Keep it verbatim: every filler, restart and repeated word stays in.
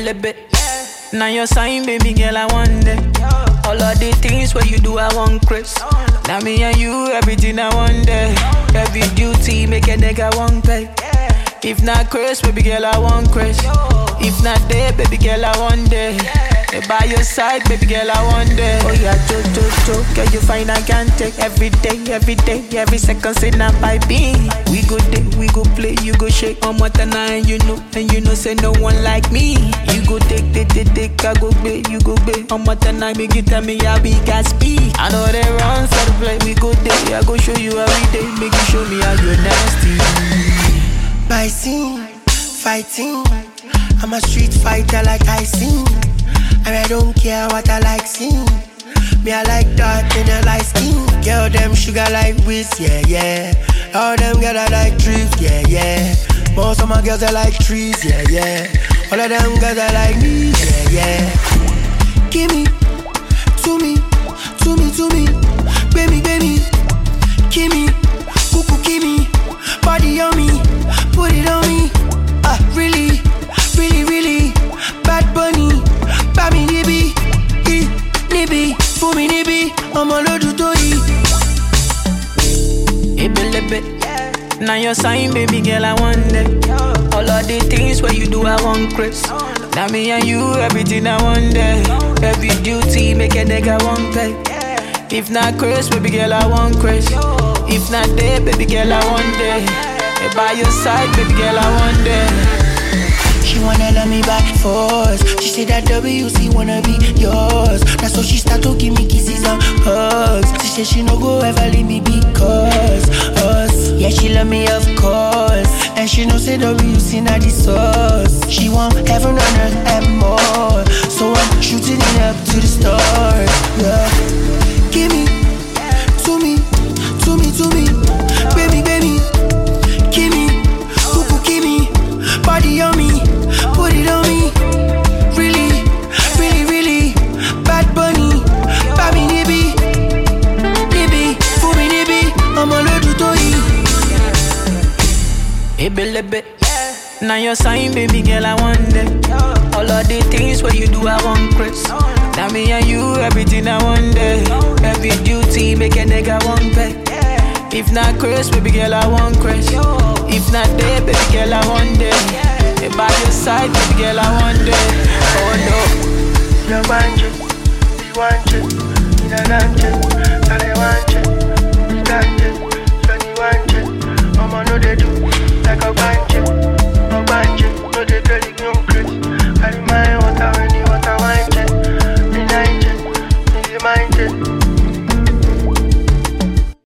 Ebelebe. Now your sign, baby girl, I want it. All of the things where you do, I want Chris. Now me and you, everything I want there. Every duty, make a nigga want pay. If not Chris, baby girl, I want Chris. If not there, baby girl, I want there. By your side, baby girl, I want there. Oh yeah, jo, jo, jo, girl, you find I can't take. Every day, every day, every second, say now by me. We go day, we go play, you go shake on what and I, you know, and you know, say no one like me. You go take, take, take, take, I go bay, you go bay. On what and I, make you tell me how big I speed. I know they run for the play, we go day, I go show you every day, make you show me how you're nasty. My scene, fighting. I'm a street fighter like I sing. And I don't care what I like sing. Me I like dark in a light skin. Girl them sugar like whiz, yeah, yeah. All them girls I like drift, yeah, yeah. Most of my girls I like trees, yeah, yeah. All of them girls I like me, yeah, yeah. Give me, to me, to me, to me. Baby, baby, give me, cuckoo, give me. Body on me, put it on me. Ah, really, really, really. Bad bunny, Bami nibi, i, nibi. Fumi nibi, I'm a load to eat. Ebelebe. Now your sign, baby girl, I want it. All of the things where you do, I want Chris. Now me and you, everything I want there. Every duty, make a nigga want pay. If not Chris, baby girl, I want Chris. If not there, baby girl, I want there. By your side, baby girl, I want there. She wanna love me by force. She said that W C wanna be yours. That's so she start to give me kisses and hugs. She said she no go ever leave me because us. Yeah, she love me of course. And she know say W C not the source. She want heaven on earth and more. So I'm shooting it up to the stars. Yeah. Give me, to me, to me, to me. Baby, baby, give me, cuckoo, give me. Body on me, put it on me. Really, really, really. Bad bunny, Bami nibi, nibi, fumi nibi. I'm a load to eat. Ebelebe. Now your sign, baby girl, I want it. All of the things where you do, I want Chris. Now me and you, everything I want there. Every duty, make a nigga want pay. If not Chris, baby girl, I want Chris. If not there, baby girl, I want there. By your side, baby girl, I want